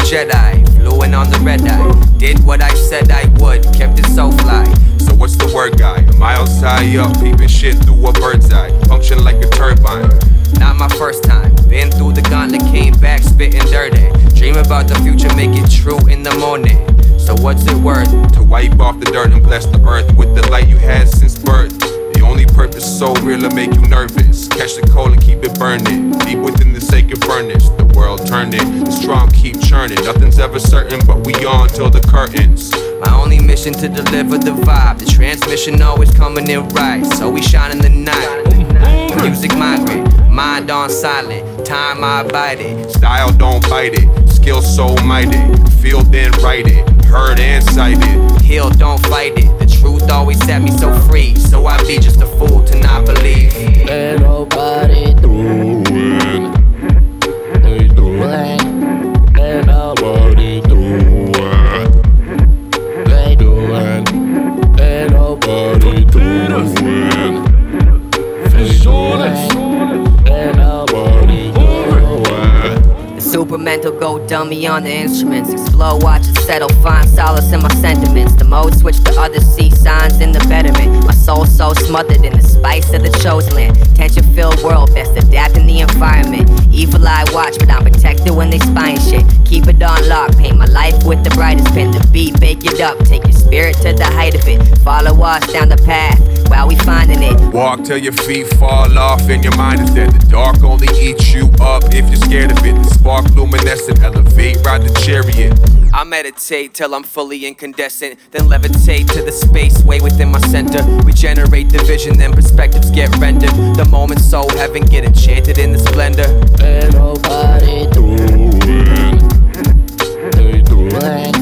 Jedi, flew in on the red eye. Did what I said I would, kept it so fly. So what's the word, guy? A mile high up, peeping shit through a bird's eye. Function like a turbine. Not my first time, been through the gauntlet, came back spitting dirty. Dream about the future, make it true in the morning. So what's it worth? To wipe off the dirt and bless the earth with the light you had since birth. The only purpose so real to make you nervous. Catch the coal and keep it burning. Deep within the sacred furnace, the world turning. The strong keep churning. Nothing's ever certain, but we on till the curtains. My only mission to deliver the vibe. The transmission always coming in right, so we shine in the night. Music migrate, mind on silent. Time I bite it. Style don't bite it. Skill so mighty. Feel then write it. Heard and cited. Heal, don't fight it. The truth always set me so free. So I be just a fool to not believe. Ain't nobody doing. They doing. Ain't nobody doing. They doing. Ain't nobody doing. They doing. Ain't nobody doing. The super mental go dummy on the instruments. Explode, watch it settle, find solace in my sentiments. The mode switch to other see signs in the betterment. My soul so smothered in the spice of the chosen land. Tension-filled world, best adapting the environment. Evil eye watch, but I'm protected when they spying shit. Keep it on lock, paint my life with the brightest pen. The beat, bake it up, take your spirit to the height of it. Follow us down the path while we finding it. Walk till your feet fall off and your mind is dead. The dark only eats you up if you're scared of it. The spark luminescent, elevate, ride the chariot. I meditate till I'm fully incandescent, then levitate to the space way within my center. We generate the vision, then perspectives get rendered. The moment so heaven get enchanted in the splendor. Ain't nobody doing. They doing.